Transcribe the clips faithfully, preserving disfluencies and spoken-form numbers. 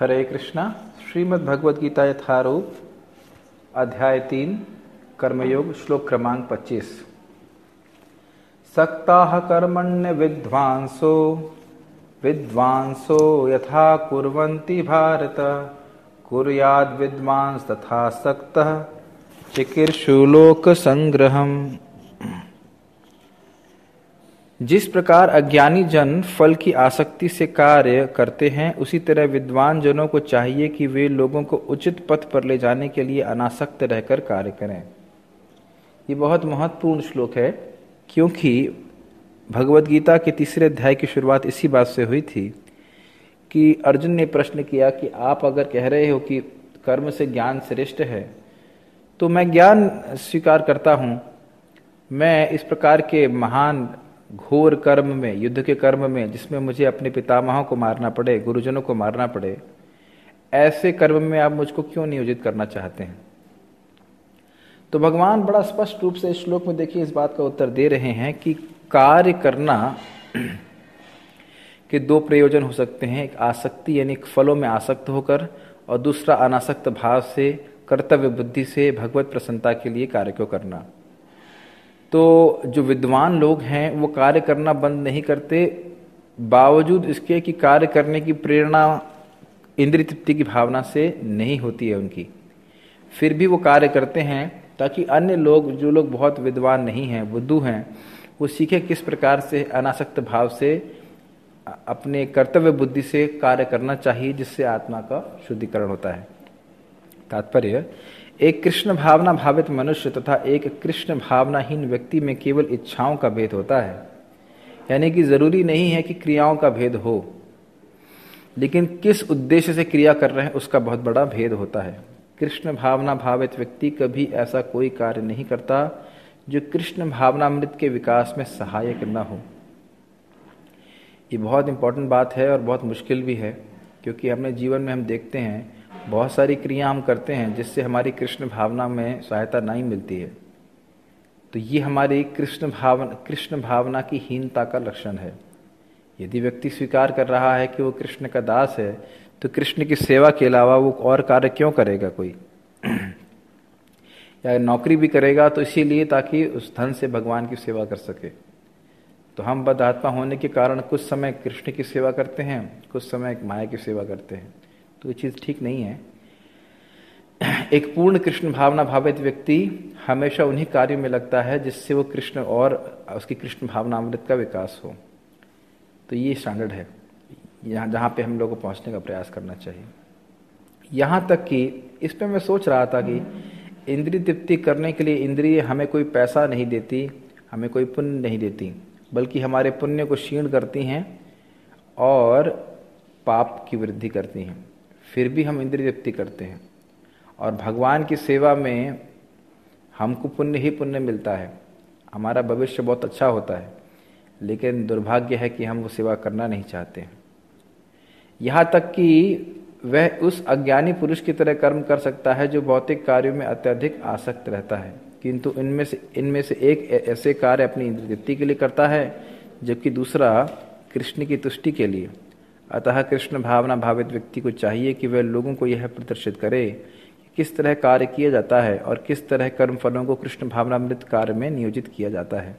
हरे कृष्णा। श्रीमद् भगवद गीता यथारूप अध्याय तीन कर्मयोग श्लोक क्रमांक पच्चीस। सक्ताः कर्मण्य विद्वांसो विद्वांसो यथा कुर्वन्ति भारत कुर्याद् विद्वांस तथा सक्तः चिकीर्षु लोक संग्रहम्। जिस प्रकार अज्ञानी जन फल की आसक्ति से कार्य करते हैं, उसी तरह विद्वान जनों को चाहिए कि वे लोगों को उचित पथ पर ले जाने के लिए अनासक्त रहकर कार्य करें। ये बहुत महत्वपूर्ण श्लोक है, क्योंकि भगवद गीता के तीसरे अध्याय की शुरुआत इसी बात से हुई थी कि अर्जुन ने प्रश्न किया कि आप अगर कह रहे हो कि कर्म से ज्ञान श्रेष्ठ है, तो मैं ज्ञान स्वीकार करता हूँ। मैं इस प्रकार के महान घोर कर्म में, युद्ध के कर्म में, जिसमें मुझे अपने पितामहों को मारना पड़े, गुरुजनों को मारना पड़े, ऐसे कर्म में आप मुझको क्यों नियोजित करना चाहते हैं? तो भगवान बड़ा स्पष्ट रूप से इस श्लोक में देखिए इस बात का उत्तर दे रहे हैं कि कार्य करना के दो प्रयोजन हो सकते हैं। एक आसक्ति यानी फलों में आसक्त होकर, और दूसरा अनासक्त भाव से, कर्तव्य बुद्धि से भगवत प्रसन्नता के लिए कार्य को करना। तो जो विद्वान लोग हैं वो कार्य करना बंद नहीं करते, बावजूद इसके कि कार्य करने की प्रेरणा इंद्रिय तृप्ति की भावना से नहीं होती है उनकी, फिर भी वो कार्य करते हैं ताकि अन्य लोग, जो लोग बहुत विद्वान नहीं हैं, बुद्धू हैं, वो सीखे किस प्रकार से अनासक्त भाव से अपने कर्तव्य बुद्धि से कार्य करना चाहिए, जिससे आत्मा का शुद्धिकरण होता है। तात्पर्य, एक कृष्ण भावना भावित मनुष्य तथा एक कृष्ण भावनाहीन व्यक्ति में केवल इच्छाओं का भेद होता है। यानी कि जरूरी नहीं है कि क्रियाओं का भेद हो, लेकिन किस उद्देश्य से क्रिया कर रहे हैं उसका बहुत बड़ा भेद होता है। कृष्ण भावना भावित व्यक्ति कभी ऐसा कोई कार्य नहीं करता जो कृष्ण भावनामृत के विकास में सहायक न हो। ये बहुत इंपॉर्टेंट बात है और बहुत मुश्किल भी है, क्योंकि अपने जीवन में हम देखते हैं बहुत सारी क्रिया हम करते हैं जिससे हमारी कृष्ण भावना में सहायता नहीं मिलती है। तो ये हमारी कृष्ण भावना कृष्ण भावना की हीनता का लक्षण है। यदि व्यक्ति स्वीकार कर रहा है कि वो कृष्ण का दास है, तो कृष्ण की सेवा के अलावा वो और कार्य क्यों करेगा कोई? या नौकरी भी करेगा तो इसीलिए ताकि उस धन से भगवान की सेवा कर सके। तो हम बदआत्मा होने के कारण कुछ समय कृष्ण की सेवा करते हैं, कुछ समय माया की सेवा करते हैं, तो ये चीज़ ठीक नहीं है। एक पूर्ण कृष्ण भावना भावित व्यक्ति हमेशा उन्हीं कार्यों में लगता है जिससे वो कृष्ण और उसकी कृष्ण भावनामृत का विकास हो। तो ये स्टैंडर्ड है यहाँ जहाँ पे हम लोग को पहुँचने का प्रयास करना चाहिए। यहाँ तक कि इस पर मैं सोच रहा था कि इंद्रिय तृप्ति करने के लिए इंद्रिय हमें कोई पैसा नहीं देती, हमें कोई पुण्य नहीं देती, बल्कि हमारे पुण्य को क्षीण करती हैं और पाप की वृद्धि करती हैं। फिर भी हम इंद्रिय तृप्ति करते हैं, और भगवान की सेवा में हमको पुण्य ही पुण्य मिलता है, हमारा भविष्य बहुत अच्छा होता है, लेकिन दुर्भाग्य है कि हम वो सेवा करना नहीं चाहते हैं। यहाँ तक कि वह उस अज्ञानी पुरुष की तरह कर्म कर सकता है जो भौतिक कार्यों में अत्यधिक आसक्त रहता है, किंतु इनमें से इनमें से एक ऐसे कार्य अपनी इंद्रिय तृप्ति के लिए करता है, जबकि दूसरा कृष्ण की तुष्टि के लिए। अतः कृष्ण भावना भावित व्यक्ति को चाहिए कि वह लोगों को यह प्रदर्शित करे कि किस तरह कार्य किया जाता है और किस तरह कर्म फलों को कृष्ण भावनामृत कार्य में नियोजित किया जाता है।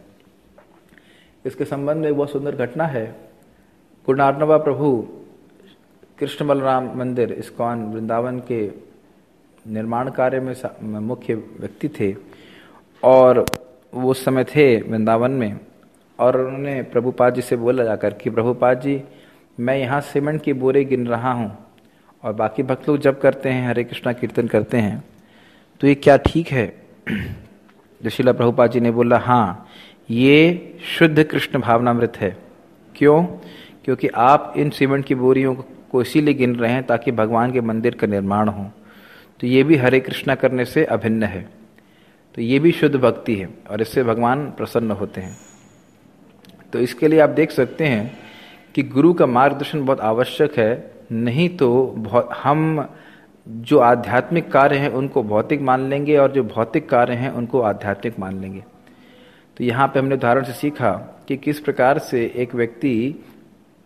इसके संबंध में बहुत सुंदर घटना है। गुणार्णवा प्रभु कृष्ण बलराम मंदिर इस्कॉन वृंदावन के निर्माण कार्य में मुख्य व्यक्ति थे, और वो उस समय थे वृंदावन में, और उन्होंने प्रभुपाद जी से बोला जाकर कि प्रभुपाद जी, मैं यहाँ सीमेंट की बोरे गिन रहा हूँ और बाकी भक्त लोग जब करते हैं, हरे कृष्णा कीर्तन करते हैं, तो ये क्या ठीक है? जशीला प्रभुपाद जी ने बोला, हाँ, ये शुद्ध कृष्ण भावनामृत है। क्यों? क्योंकि आप इन सीमेंट की बोरियों को इसीलिए गिन रहे हैं ताकि भगवान के मंदिर का निर्माण हो। तो ये भी हरे कृष्णा करने से अभिन्न है। तो ये भी शुद्ध भक्ति है और इससे भगवान प्रसन्न होते हैं। तो इसके लिए आप देख सकते हैं कि गुरु का मार्गदर्शन बहुत आवश्यक है, नहीं तो हम जो आध्यात्मिक कार्य हैं उनको भौतिक मान लेंगे और जो भौतिक कार्य हैं उनको आध्यात्मिक मान लेंगे। तो यहाँ पे हमने उदाहरण से सीखा कि किस प्रकार से एक व्यक्ति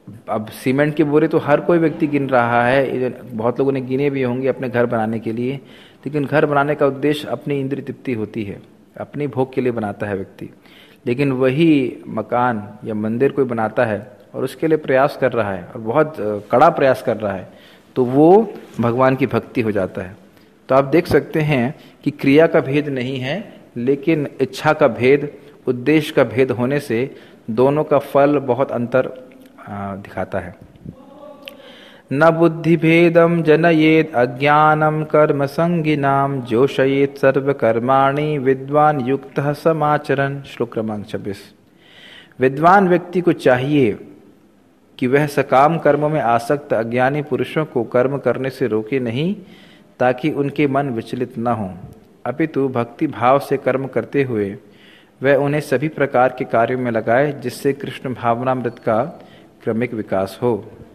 अब सीमेंट के बोरे तो हर कोई व्यक्ति गिन रहा है, बहुत लोगों ने गिने भी होंगे अपने घर बनाने के लिए, लेकिन घर बनाने का उद्देश्य अपनी इंद्रिय तृप्ति होती है, अपनी भोग के लिए बनाता है व्यक्ति। लेकिन वही मकान या मंदिर कोई बनाता है और उसके लिए प्रयास कर रहा है और बहुत कड़ा प्रयास कर रहा है, तो वो भगवान की भक्ति हो जाता है। तो आप देख सकते हैं कि क्रिया का भेद नहीं है, लेकिन इच्छा का भेद, उद्देश्य का भेद होने से दोनों का फल बहुत अंतर दिखाता है। न बुद्धि भेदम जनयेद अज्ञानम कर्म संगिनाम जोशयेत सर्व कर्माणि विद्वान युक्तः समाचरण। श्लोक क्रमांक छब्बीस। विद्वान व्यक्ति को चाहिए कि वह सकाम कर्मों में आसक्त अज्ञानी पुरुषों को कर्म करने से रोके नहीं, ताकि उनके मन विचलित न हो, अपितु भक्ति भाव से कर्म करते हुए वह उन्हें सभी प्रकार के कार्यों में लगाए, जिससे कृष्ण भावनामृत का क्रमिक विकास हो।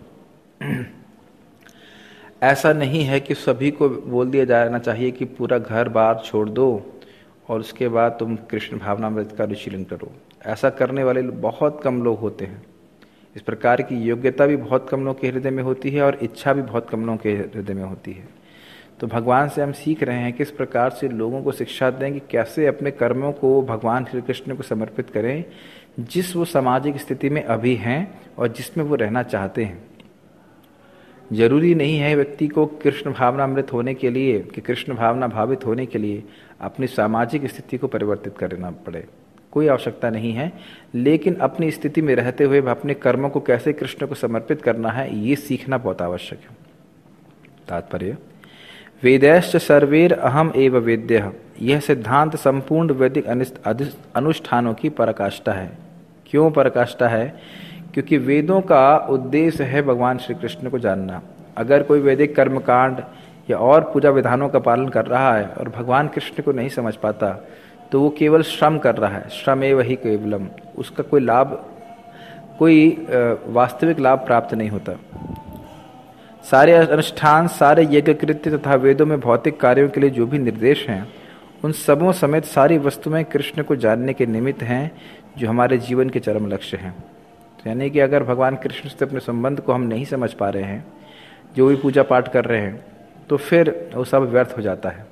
ऐसा नहीं है कि सभी को बोल दिया जाना चाहिए कि पूरा घर बार छोड़ दो और उसके बाद तुम कृष्ण भावनामृत का अनुशीलन करो। ऐसा करने वाले बहुत कम लोग होते हैं। इस प्रकार की योग्यता भी बहुत कम लोगों के हृदय में होती है और इच्छा भी बहुत कम लोगों के हृदय में होती है। तो भगवान से हम सीख रहे हैं किस प्रकार से लोगों को शिक्षा दें कि कैसे अपने कर्मों को भगवान श्री कृष्ण को समर्पित करें, जिस वो सामाजिक स्थिति में अभी हैं और जिसमें वो रहना चाहते हैं। जरूरी नहीं है व्यक्ति को कृष्ण भावनामृत होने के लिए कि कृष्ण भावना भावित होने के लिए अपनी सामाजिक स्थिति को परिवर्तित करना पड़े, कोई आवश्यकता नहीं है। लेकिन अपनी स्थिति में रहते हुए अपने कर्मों को कैसे कृष्ण को समर्पित करना है, ये सीखना बहुत आवश्यक है। तात्पर्य, वेदैश्च सर्वेर अहम एव वेद्यः, यह सिद्धांत संपूर्ण वैदिक अनुष्ठानों की पराकाष्ठा है। क्यों पराकाष्ठा है? क्योंकि वेदों का उद्देश्य है भगवान श्री कृष्ण को जानना। अगर कोई वैदिक कर्मकांड या और पूजा विधानों का पालन कर रहा है और भगवान कृष्ण को नहीं समझ पाता, तो वो केवल श्रम कर रहा है। श्रम एव ही केवलम, उसका कोई लाभ, कोई वास्तविक लाभ प्राप्त नहीं होता। सारे अनुष्ठान, सारे यज्ञ कृत्य तथा वेदों में भौतिक कार्यों के लिए जो भी निर्देश हैं, उन सबों समेत सारी वस्तुएं कृष्ण को जानने के निमित्त हैं, जो हमारे जीवन के चरम लक्ष्य हैं। यानी कि अगर भगवान कृष्ण से अपने संबंध को हम नहीं समझ पा रहे हैं, जो भी पूजा पाठ कर रहे हैं, तो फिर वो सब व्यर्थ हो जाता है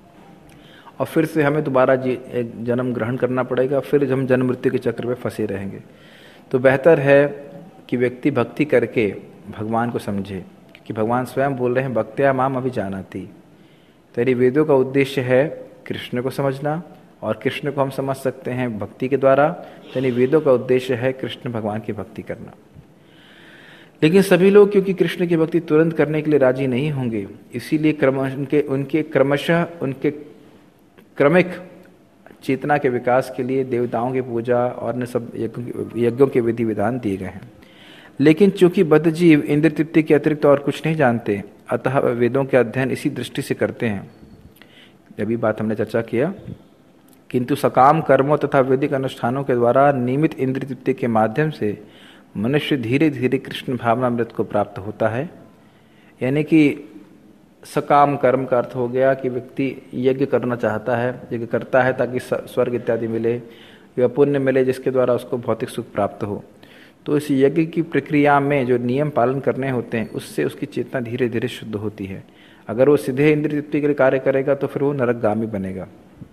और फिर से हमें दोबारा जन्म ग्रहण करना पड़ेगा, फिर हम जन्म मृत्यु के चक्र में फंसे रहेंगे। तो बेहतर है कि व्यक्ति भक्ति करके भगवान को समझे, कि भगवान स्वयं बोल रहे हैं भक्त्या माम अभी जानाति। तेरी वेदों का उद्देश्य है कृष्ण को समझना, और कृष्ण को हम समझ सकते हैं भक्ति के द्वारा। यानी वेदों का उद्देश्य है कृष्ण भगवान की भक्ति करना। लेकिन सभी लोग क्योंकि कृष्ण की भक्ति तुरंत करने के लिए राजी नहीं होंगे, इसीलिए क्रम उनके उनके क्रमशः उनके क्रमिक चेतना के विकास के लिए देवताओं की पूजा और अन्य सब यज्ञों के विधि विधान दिए गए हैं। लेकिन चूंकि बद्ध जीव इंद्र तृप्ति के अतिरिक्त और कुछ नहीं जानते, अतः वेदों के अध्ययन इसी दृष्टि से करते हैं। अभी बात हमने चर्चा किया, किंतु सकाम कर्मों तथा वैदिक अनुष्ठानों के द्वारा नियमित इंद्रिय तृप्ति के माध्यम से मनुष्य धीरे धीरे कृष्ण भावनामृत को प्राप्त होता है। यानी कि सकाम कर्म का अर्थ हो गया कि व्यक्ति यज्ञ करना चाहता है, यज्ञ करता है ताकि स्वर्ग इत्यादि मिले या पुण्य मिले, जिसके द्वारा उसको भौतिक सुख प्राप्त हो। तो इस यज्ञ की प्रक्रिया में जो नियम पालन करने होते हैं, उससे उसकी चेतना धीरे धीरे शुद्ध होती है। अगर वो सीधे इंद्रिय तृप्ति के लिए कार्य करेगा तो फिर वो नरकगामी बनेगा।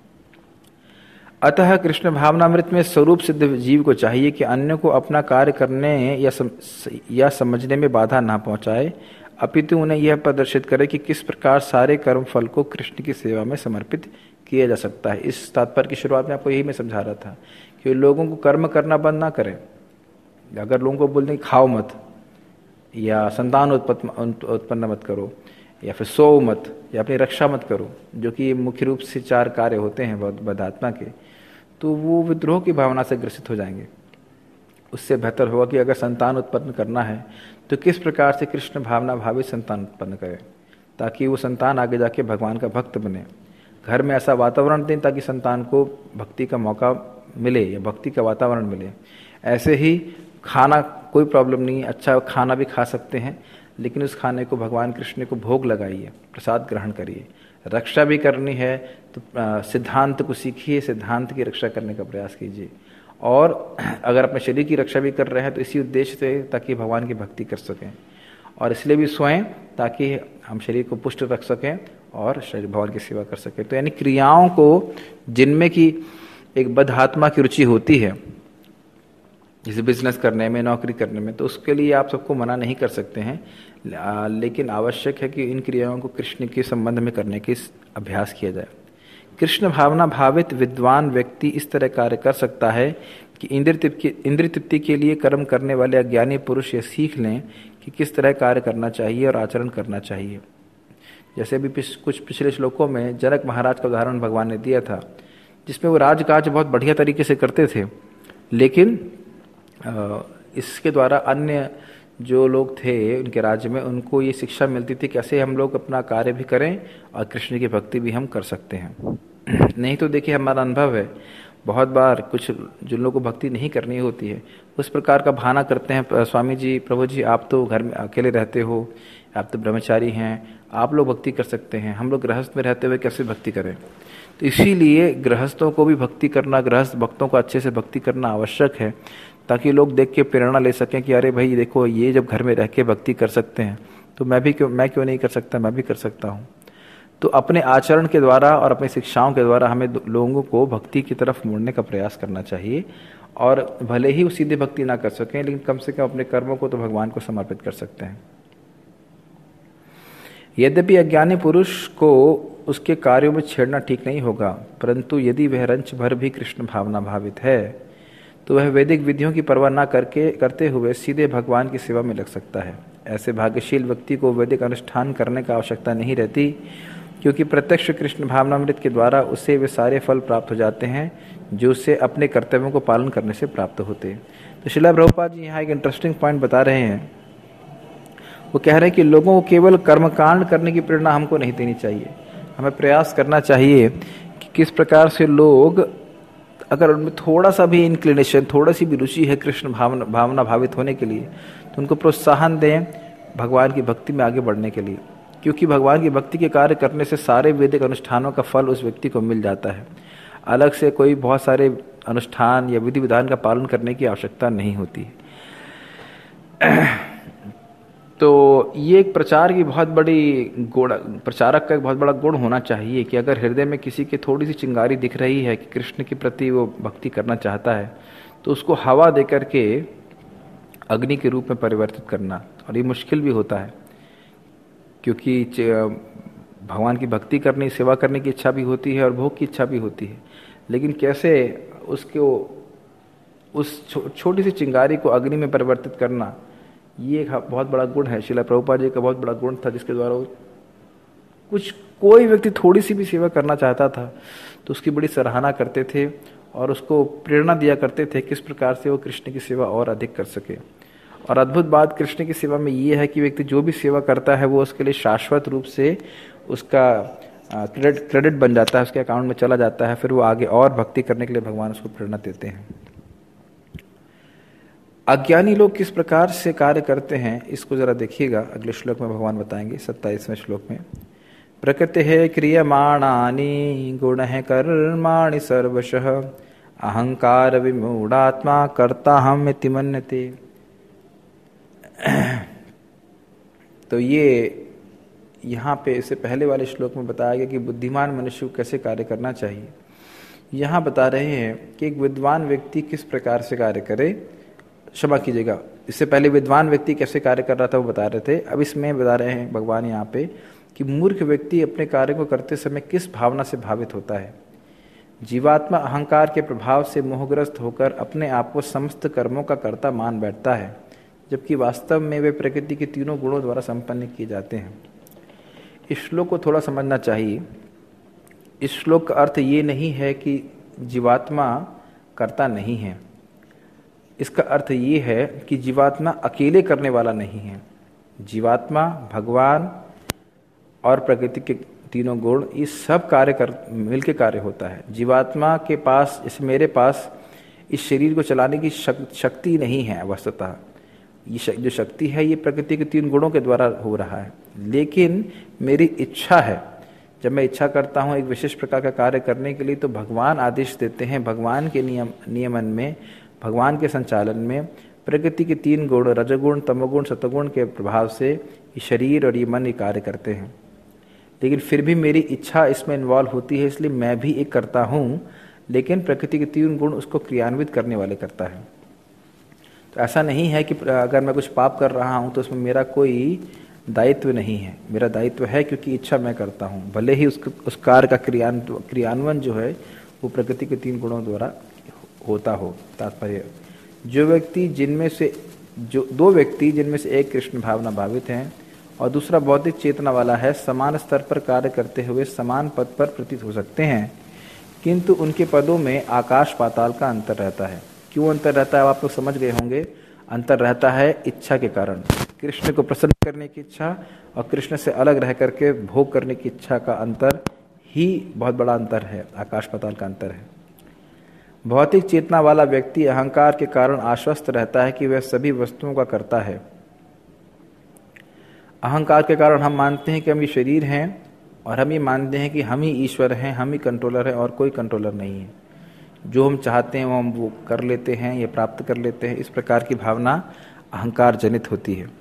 अतः कृष्ण भावनामृत में स्वरूप सिद्ध जीव को चाहिए कि अन्य को अपना कार्य करने या सम, या समझने में बाधा ना पहुंचाए, अपितु उन्हें यह प्रदर्शित करे कि किस प्रकार सारे कर्म फल को कृष्ण की सेवा में समर्पित किया जा सकता है। इस तात्पर्य की शुरुआत में आपको यही मैं समझा रहा था कि लोगों को कर्म करना बंद ना करें। अगर लोगों को बोलते हैं खाओ मत, या संतान उत्पन्न मत करो, या फिर सो मत, या अपनी रक्षा मत करो, जो कि मुख्य रूप से चार कार्य होते हैं बद्धात्मा के, तो वो विद्रोह की भावना से ग्रसित हो जाएंगे। उससे बेहतर होगा कि अगर संतान उत्पन्न करना है तो किस प्रकार से कृष्ण भावना भावित संतान उत्पन्न करें, ताकि वो संतान आगे जाके भगवान का भक्त बने। घर में ऐसा वातावरण दें ताकि संतान को भक्ति का मौका मिले या भक्ति का वातावरण मिले। ऐसे ही खाना कोई प्रॉब्लम नहीं, अच्छा खाना भी खा सकते हैं, लेकिन उस खाने को भगवान कृष्ण को भोग लगाइए, प्रसाद ग्रहण करिए। रक्षा भी करनी है तो सिद्धांत को सीखिए, सिद्धांत की रक्षा करने का प्रयास कीजिए। और अगर अपने शरीर की रक्षा भी कर रहे हैं तो इसी उद्देश्य से ताकि भगवान की भक्ति कर सकें, और इसलिए भी सोएं ताकि हम शरीर को पुष्ट रख सकें और शरीर भगवान की सेवा कर सकें। तो यानी क्रियाओं को जिनमें की एक बद्ध आत्मा की रुचि होती है, जैसे बिजनेस करने में, नौकरी करने में, तो उसके लिए आप सबको मना नहीं कर सकते हैं, लेकिन आवश्यक है कि इन क्रियाओं को कृष्ण के संबंध में करने की अभ्यास किया जाए। कृष्ण भावना भावित विद्वान व्यक्ति इस तरह कार्य कर सकता है कि इंद्रिय तृप्ति इंद्रिय तृप्ति के लिए कर्म करने वाले अज्ञानी पुरुष ये सीख लें कि किस तरह कार्य करना चाहिए और आचरण करना चाहिए। जैसे अभी पिछ, कुछ पिछले श्लोकों में जनक महाराज का उदाहरण भगवान ने दिया था, जिसमें वो राजकाज बहुत बढ़िया तरीके से करते थे, लेकिन इसके द्वारा अन्य जो लोग थे उनके राज्य में, उनको ये शिक्षा मिलती थी कैसे हम लोग अपना कार्य भी करें और कृष्ण की भक्ति भी हम कर सकते हैं। नहीं तो देखिए, हमारा अनुभव है बहुत बार कुछ जिन लोगों को भक्ति नहीं करनी होती है उस प्रकार का बहाना करते हैं, स्वामी जी, प्रभु जी, आप तो घर में अकेले रहते हो, आप तो ब्रह्मचारी हैं, आप लोग भक्ति कर सकते हैं, हम लोग गृहस्थ में रहते हुए कैसे भक्ति करें। तो इसीलिए गृहस्थों को भी भक्ति करना, गृहस्थ भक्तों को अच्छे से भक्ति करना आवश्यक है, ताकि लोग देख के प्रेरणा ले सकें कि अरे भाई देखो, ये जब घर में रह के भक्ति कर सकते हैं तो मैं भी क्यों मैं क्यों नहीं कर सकता, मैं भी कर सकता हूँ। तो अपने आचरण के द्वारा और अपनी शिक्षाओं के द्वारा हमें लोगों को भक्ति की तरफ मोड़ने का प्रयास करना चाहिए, और भले ही वो सीधे भक्ति ना कर सकें, लेकिन कम से कम अपने कर्मों को तो भगवान को समर्पित कर सकते हैं। यद्यपि अज्ञानी पुरुष को उसके कार्यों में छेड़ना ठीक नहीं होगा, परंतु यदि वह रंच भर भी कृष्ण भावना भावित है तो वह वैदिक विधियों की परवाह न करके करते हुए सीधे भगवान की सेवा में लग सकता है। ऐसे भाग्यशील व्यक्ति को वैदिक अनुष्ठान करने का आवश्यकता नहीं रहती, क्योंकि प्रत्यक्ष कृष्ण भावनामृत के द्वारा उसे वे सारे फल प्राप्त हो जाते हैं जो उसे अपने कर्तव्यों को पालन करने से प्राप्त होते हैं। तो श्रील प्रभुपाद जी यहाँ एक इंटरेस्टिंग पॉइंट बता रहे हैं। वो कह रहे हैं कि लोगों को केवल कर्मकांड करने की प्रेरणा हमको नहीं देनी चाहिए, हमें प्रयास करना चाहिए कि किस प्रकार से लोग, अगर उनमें थोड़ा सा भी इंक्लिनेशन, थोड़ा सी भी रुचि है कृष्ण भावना भावना भावित होने के लिए, तो उनको प्रोत्साहन दें भगवान की भक्ति में आगे बढ़ने के लिए, क्योंकि भगवान की भक्ति के कार्य करने से सारे वैदिक अनुष्ठानों का फल उस व्यक्ति को मिल जाता है। अलग से कोई बहुत सारे अनुष्ठान या विधि विधान का पालन करने की आवश्यकता नहीं होती। तो ये एक प्रचार की बहुत बड़ी गुण, प्रचारक का एक बहुत बड़ा गुण होना चाहिए कि अगर हृदय में किसी की थोड़ी सी चिंगारी दिख रही है कि कृष्ण के प्रति वो भक्ति करना चाहता है, तो उसको हवा दे करके अग्नि के रूप में परिवर्तित करना। और ये मुश्किल भी होता है, क्योंकि भगवान की भक्ति करने, सेवा करने की इच्छा भी होती है और भोग की इच्छा भी होती है, लेकिन कैसे उसको, उस छो, छोटी सी चिंगारी को अग्नि में परिवर्तित करना, ये एक बहुत बड़ा गुण है। श्रील प्रभुपाद जी का बहुत बड़ा गुण था, जिसके द्वारा कुछ कोई व्यक्ति थोड़ी सी भी सेवा करना चाहता था तो उसकी बड़ी सराहना करते थे और उसको प्रेरणा दिया करते थे किस प्रकार से वो कृष्ण की सेवा और अधिक कर सके। और अद्भुत बात कृष्ण की सेवा में ये है कि व्यक्ति जो भी सेवा करता है वो उसके लिए शाश्वत रूप से उसका क्रेडिट क्रेडिट बन जाता है, उसके अकाउंट में चला जाता है, फिर वो आगे और भक्ति करने के लिए भगवान उसको प्रेरणा देते हैं। अज्ञानी लोग किस प्रकार से कार्य करते हैं इसको जरा देखिएगा, अगले श्लोक में भगवान बताएंगे, सत्ताईसवें श्लोक में। प्रकृति है क्रियमाणानि गुण है कर्माणि सर्वशः अहंकार विमूढ़ात्मा कर्ता हम इति मन्यते। तो ये यहाँ पे इससे पहले वाले श्लोक में बताया गया कि बुद्धिमान मनुष्य को कैसे कार्य करना चाहिए। यहाँ बता रहे हैं कि एक विद्वान व्यक्ति किस प्रकार से कार्य करे, क्षमा कीजिएगा, इससे पहले विद्वान व्यक्ति कैसे कार्य कर रहा था वो बता रहे थे। अब इसमें बता रहे हैं भगवान यहाँ पे कि मूर्ख व्यक्ति अपने कार्य को करते समय किस भावना से भावित होता है। जीवात्मा अहंकार के प्रभाव से मोहग्रस्त होकर अपने आप को समस्त कर्मों का कर्ता मान बैठता है, जबकि वास्तव में वे प्रकृति के तीनों गुणों द्वारा संपन्न किए जाते हैं। इस श्लोक को थोड़ा समझना चाहिए। इस श्लोक का अर्थ ये नहीं है कि जीवात्मा कर्ता नहीं है, इसका अर्थ ये है कि जीवात्मा अकेले करने वाला नहीं है। जीवात्मा, भगवान और प्रकृति के तीनों गुण, ये सब कार्य कर मिलके कार्य होता है। जीवात्मा के पास, जैसे मेरे पास इस शरीर को चलाने की शक्ति नहीं है वस्तुतः, ये जो शक्ति है ये प्रकृति के तीन गुणों के द्वारा हो रहा है, लेकिन मेरी इच्छा है जब मैं इच्छा करता हूँ एक विशेष प्रकार का कार्य करने के लिए, तो भगवान आदेश देते हैं। भगवान के नियम नियमन में, भगवान के संचालन में प्रकृति के तीन गुण, रजगुण, तमोगुण, सतोगुण के प्रभाव से ये शरीर और ये मन ये कार्य करते हैं। लेकिन फिर भी मेरी इच्छा इसमें इन्वॉल्व होती है, इसलिए मैं भी एक करता हूँ, लेकिन प्रकृति के तीन गुण उसको क्रियान्वित करने वाले करता है। तो ऐसा नहीं है कि अगर मैं कुछ पाप कर रहा हूँ तो उसमें मेरा कोई दायित्व नहीं है। मेरा दायित्व है, क्योंकि इच्छा मैं करता हूँ, भले ही उस उस कार्य का क्रियान क्रियान्वयन जो है वो प्रकृति के तीन गुणों द्वारा होता हो। तात्पर्य, जो व्यक्ति जिनमें से जो दो व्यक्ति जिनमें से एक कृष्ण भावना भावित हैं और दूसरा बौद्धिक चेतना वाला है, समान स्तर पर कार्य करते हुए समान पद पर प्रतीत हो सकते हैं, किंतु उनके पदों में आकाश पाताल का अंतर रहता है। क्यों अंतर रहता है आप लोग समझ गए होंगे। अंतर रहता है इच्छा के कारण। कृष्ण को प्रसन्न करने की इच्छा और कृष्ण से अलग रह करके भोग करने की इच्छा का अंतर ही बहुत बड़ा अंतर है, आकाश पाताल का अंतर है। भौतिक चेतना वाला व्यक्ति अहंकार के कारण आश्वस्त रहता है कि वह सभी वस्तुओं का कर्ता है। अहंकार के कारण हम मानते हैं कि हम ये शरीर हैं और हम ये मानते हैं कि हम ही ईश्वर हैं, हम ही कंट्रोलर हैं और कोई कंट्रोलर नहीं है। जो हम चाहते हैं वो हम वो कर लेते हैं, ये प्राप्त कर लेते हैं। इस प्रकार की भावना अहंकार जनित होती है।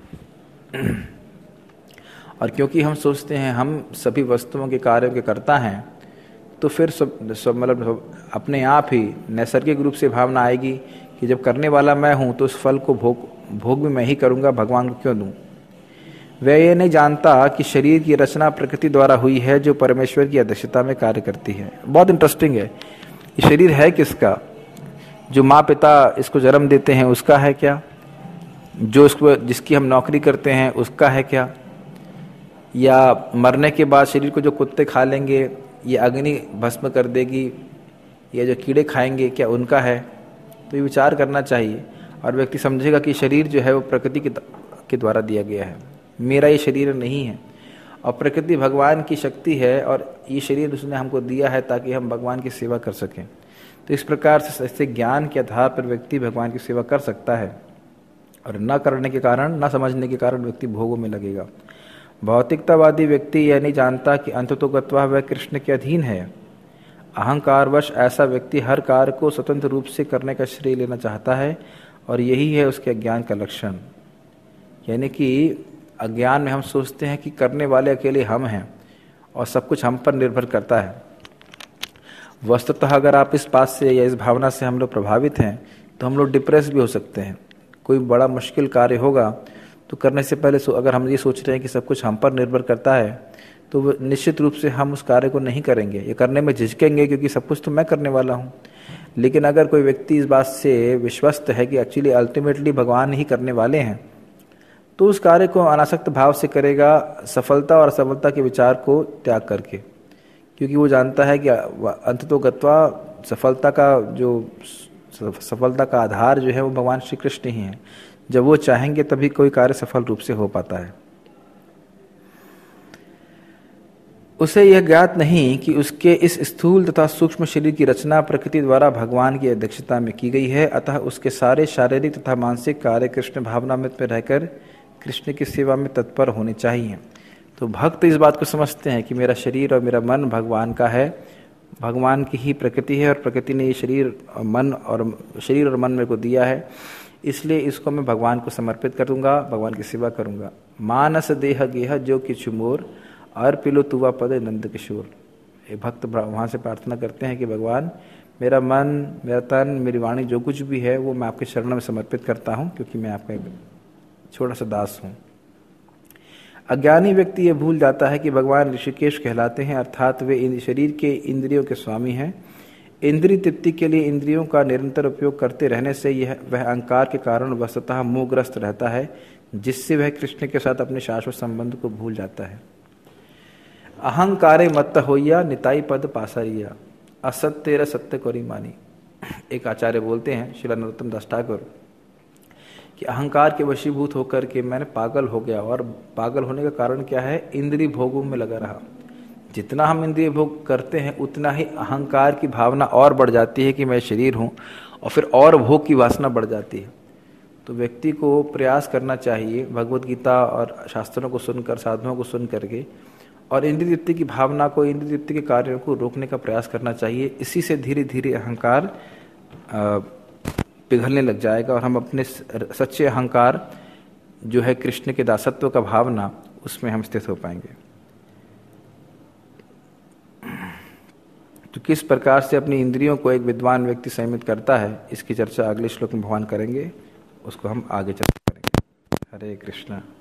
और क्योंकि हम सोचते हैं हम सभी वस्तुओं के कार्यों के कर्ता हैं, तो फिर सब सब मतलब अपने आप ही नैसर्गिक रूप से भावना आएगी कि जब करने वाला मैं हूँ तो उस फल को भोग भोग भी मैं ही करूँगा, भगवान को क्यों दूँ। वह ये नहीं जानता कि शरीर की रचना प्रकृति द्वारा हुई है, जो परमेश्वर की अध्यक्षता में कार्य करती है। बहुत इंटरेस्टिंग है। ये शरीर है किसका? जो माँ पिता इसको जन्म देते हैं उसका है क्या? जो इसको जिसकी हम नौकरी करते हैं उसका है क्या? या मरने के बाद शरीर को जो कुत्ते खा लेंगे, ये अग्नि भस्म कर देगी, या जो कीड़े खाएंगे, क्या उनका है? तो ये विचार करना चाहिए और व्यक्ति समझेगा कि शरीर जो है वो प्रकृति के द्वारा दिया गया है, मेरा ये शरीर नहीं है। और प्रकृति भगवान की शक्ति है और ये शरीर उसने हमको दिया है ताकि हम भगवान की सेवा कर सकें। तो इस प्रकार से ऐसे ज्ञान के आधार पर व्यक्ति भगवान की सेवा कर सकता है, और न करने के कारण, न समझने के कारण व्यक्ति भोगों में लगेगा। भौतिकतावादी व्यक्ति यह नहीं जानता कि अंततोगत्वा वह कृष्ण के अधीन है। अहंकारवश ऐसा व्यक्ति हर कार्य को स्वतंत्र रूप से करने का श्रेय लेना चाहता है, और यही है उसके अज्ञान का लक्षण। यानी कि अज्ञान में हम सोचते हैं कि करने वाले अकेले हम हैं और सब कुछ हम पर निर्भर करता है। वस्तुतः अगर आप इस बात से या इस भावना से हम लोग प्रभावित हैं तो हम लोग डिप्रेस भी हो सकते हैं। कोई बड़ा मुश्किल कार्य होगा तो करने से पहले अगर हम ये सोच रहे हैं कि सब कुछ हम पर निर्भर करता है, तो निश्चित रूप से हम उस कार्य को नहीं करेंगे, ये करने में झिझकेंगे, क्योंकि सब कुछ तो मैं करने वाला हूँ। लेकिन अगर कोई व्यक्ति इस बात से विश्वस्त है कि एक्चुअली अल्टीमेटली भगवान ही करने वाले हैं, तो उस कार्य को अनासक्त भाव से करेगा, सफलता और असफलता के विचार को त्याग करके, क्योंकि वो जानता है कि अंततोगत्वा सफलता का जो सफलता का आधार जो है वो भगवान श्री कृष्ण ही है। जब वो चाहेंगे तभी कोई कार्य सफल रूप से हो पाता है। उसे यह ज्ञात नहीं कि उसके इस स्थूल तथा सूक्ष्म शरीर की रचना प्रकृति द्वारा भगवान की अध्यक्षता में की गई है, अतः उसके सारे शारीरिक तथा मानसिक कार्य कृष्ण भावनामृत में रहकर कृष्ण की सेवा में तत्पर होने चाहिए। तो भक्त इस बात को समझते हैं कि मेरा शरीर और मेरा मन भगवान का है, भगवान की ही प्रकृति है, और प्रकृति ने ये शरीर और मन और शरीर और मन मेरे को दिया है, इसलिए इसको मैं भगवान को समर्पित करूंगा, भगवान की सेवा करूंगा। मानस देह गेह जो किछु मोर, अर्पिलो तुवा पद नंद किशोर। ये भक्त वहाँ से प्रार्थना करते हैं कि भगवान मेरा मन, मेरा तन, मेरी वाणी जो कुछ भी है वो मैं आपके चरणों में समर्पित करता हूँ, क्योंकि मैं आपका छोटा सा दास हूँ। अज्ञानी व्यक्ति ये भूल जाता है कि भगवान ऋषिकेश कहलाते हैं, अर्थात वे शरीर के इंद्रियों के स्वामी हैं। इंद्रिय तृप्ति के लिए इंद्रियों का निरंतर उपयोग करते रहने से यह वह अहंकार के कारण वस्तुतः मोहग्रस्त रहता है, जिससे वह कृष्ण के साथ अपने शाश्वत संबंध को भूल जाता है। अहंकारे मत्त होइया निताई पद पासरिया, असत्य सत्य कोरी मानी। एक आचार्य बोलते हैं, श्रील नरोत्तम दास ठाकुर, कि अहंकार के वशीभूत होकर के मैंने पागल हो गया, और पागल होने का कारण क्या है? इंद्रिय भोगों में लगा रहा। जितना हम इंद्रिय भोग करते हैं उतना ही अहंकार की भावना और बढ़ जाती है कि मैं शरीर हूँ, और फिर और भोग की वासना बढ़ जाती है। तो व्यक्ति को प्रयास करना चाहिए भगवत गीता और शास्त्रों को सुनकर, साधुओं को सुन करके, और इंद्रिय तृप्ति की भावना को, इंद्रिय तृप्ति के कार्यों को रोकने का प्रयास करना चाहिए। इसी से धीरे धीरे अहंकार पिघलने लग जाएगा और हम अपने सच्चे अहंकार जो है कृष्ण के दासत्व का भावना, उसमें हम स्थित हो पाएंगे। तो किस प्रकार से अपनी इंद्रियों को एक विद्वान व्यक्ति संयमित करता है, इसकी चर्चा अगले श्लोक में भगवान करेंगे, उसको हम आगे चर्चा करेंगे। हरे कृष्णा।